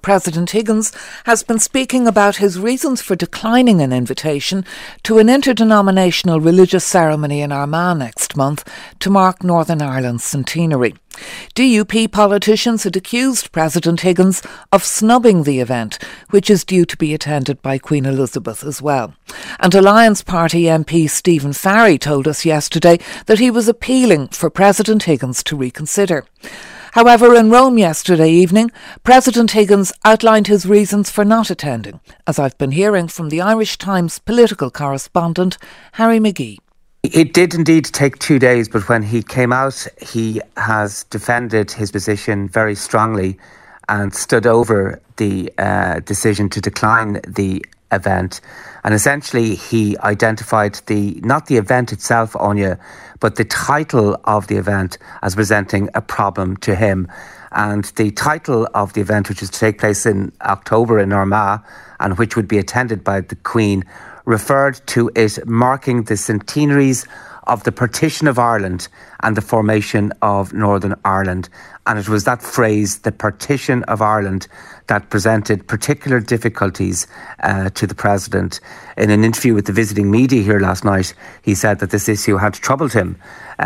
President Higgins has been speaking about his reasons for declining an invitation to an interdenominational religious ceremony in Armagh next month to mark Northern Ireland's centenary. DUP politicians had accused President Higgins of snubbing the event, which is due to be attended by Queen Elizabeth as well. And Alliance Party MP Stephen Farry told us yesterday that he was appealing for President Higgins to reconsider. However, in Rome yesterday evening, President Higgins outlined his reasons for not attending, as I've been hearing from the Irish Times political correspondent Harry McGee. It did indeed take 2 days, but when he came out, he has defended his position very strongly and stood over the decision to decline the event. And essentially, he identified not the event itself, Anya, but the title of the event as presenting a problem to him. And the title of the event, which is to take place in October in Armagh, and which would be attended by the Queen, referred to it marking the centenaries of the partition of Ireland and the formation of Northern Ireland. And it was that phrase, the partition of Ireland, that presented particular difficulties to the President. In an interview with the visiting media here last night, he said that this issue had troubled him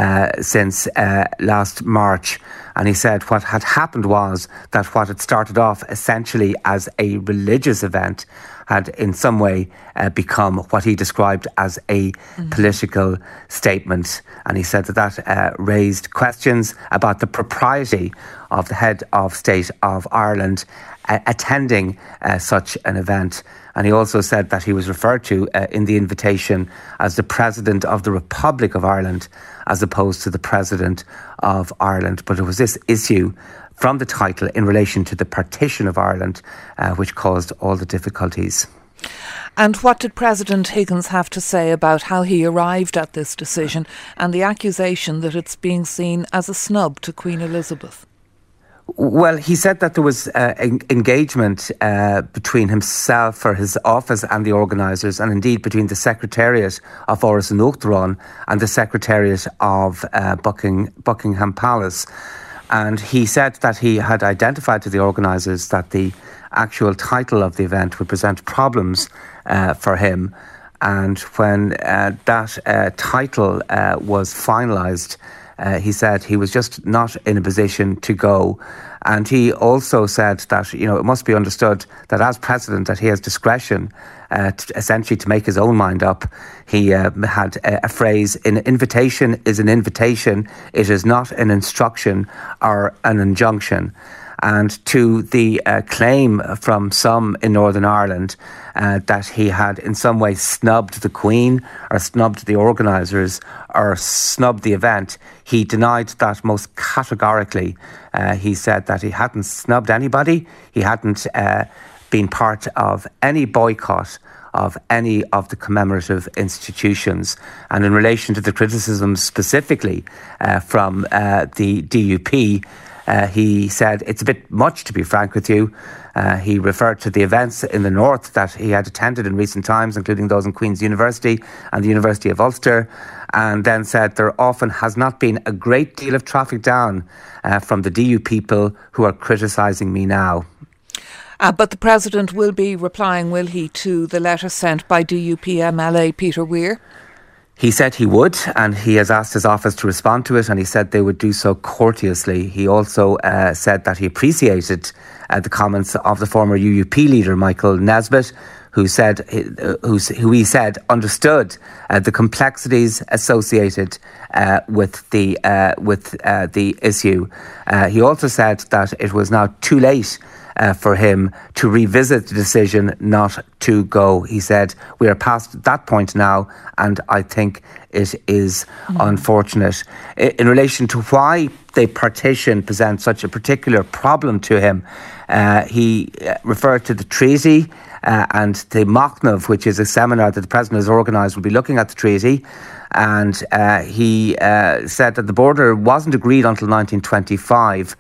since last March. And he said what had happened was that what had started off essentially as a religious event had in some way become what he described as a political statement. And he said that raised questions about the propriety of the head of state of Ireland attending such an event. And he also said that he was referred to in the invitation as the President of the Republic of Ireland as opposed to the President of Ireland. But it was this issue from the title in relation to the partition of Ireland which caused all the difficulties. And what did President Higgins have to say about how he arrived at this decision and the accusation that it's being seen as a snub to Queen Elizabeth? Well, he said that there was engagement between himself for his office and the organisers, and indeed between the Secretariat of Áras an Uachtaráin and the Secretariat of Buckingham Palace. And he said that he had identified to the organisers that the actual title of the event would present problems for him. And when that title was finalised, he said he was just not in a position to go. And he also said that, it must be understood that as president, that he has discretion essentially to make his own mind up. He had a phrase, an invitation is an invitation. It is not an instruction or an injunction. And to the claim from some in Northern Ireland that he had in some way snubbed the Queen or snubbed the organisers or snubbed the event, he denied that most categorically. He said that he hadn't snubbed anybody. He hadn't been part of any boycott of any of the commemorative institutions. And in relation to the criticisms specifically from the DUP, he said it's a bit much, to be frank with you. He referred to the events in the north that he had attended in recent times, including those in Queen's University and the University of Ulster, and then said there often has not been a great deal of traffic down from the DU people who are criticising me now. But the President will be replying, will he, to the letter sent by DUP MLA Peter Weir? He said he would, and he has asked his office to respond to it, and he said they would do so courteously. He also said that he appreciated the comments of the former UUP leader, Michael Nesbitt, who he said understood the complexities associated with the issue. He also said that it was now too late for him to revisit the decision not to go. He said, we are past that point now, and I think it is unfortunate. In relation to why the partition presents such a particular problem to him, he referred to the treaty and the Machnamh, which is a seminar that the President has organised, will be looking at the treaty. And he said that the border wasn't agreed until 1925.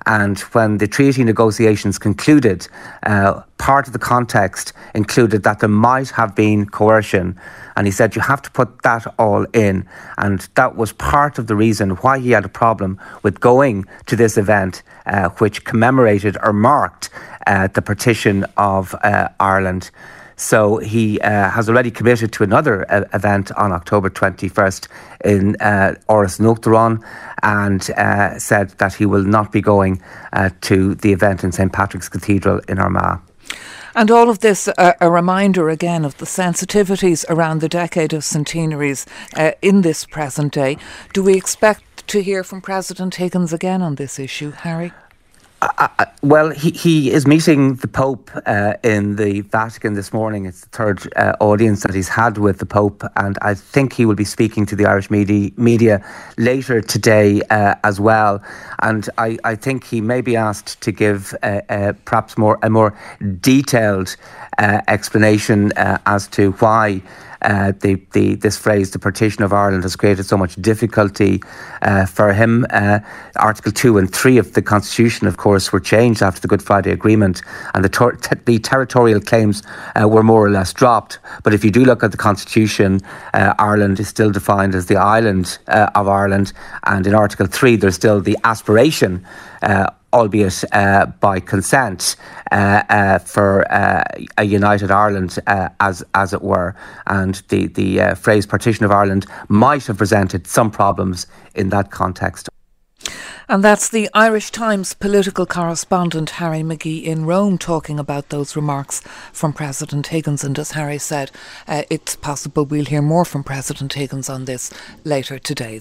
And when the treaty negotiations concluded, part of the context included that there might have been coercion. And he said you have to put that all in. And that was part of the reason why he had a problem with going to this event, which commemorated or marked the partition of Ireland. So he has already committed to another event on October 21st in Áras Uachtaráin, and said that he will not be going to the event in St. Patrick's Cathedral in Armagh. And all of this, a reminder again of the sensitivities around the decade of centenaries in this present day. Do we expect to hear from President Higgins again on this issue, Harry? Well, he is meeting the Pope in the Vatican this morning. It's the third audience that he's had with the Pope, and I think he will be speaking to the Irish media later today as well. And I think he may be asked to give perhaps a more detailed explanation as to why this phrase, the partition of Ireland, has created so much difficulty for him. Article 2 and 3 of the Constitution, of course, were changed after the Good Friday Agreement, and the territorial claims were more or less dropped. But if you do look at the Constitution, Ireland is still defined as the island of Ireland, and in Article 3 there's still the aspiration, albeit by consent, for a united Ireland, as it were. And the phrase partition of Ireland might have presented some problems in that context. And that's the Irish Times political correspondent Harry McGee in Rome talking about those remarks from President Higgins. And as Harry said, it's possible we'll hear more from President Higgins on this later today.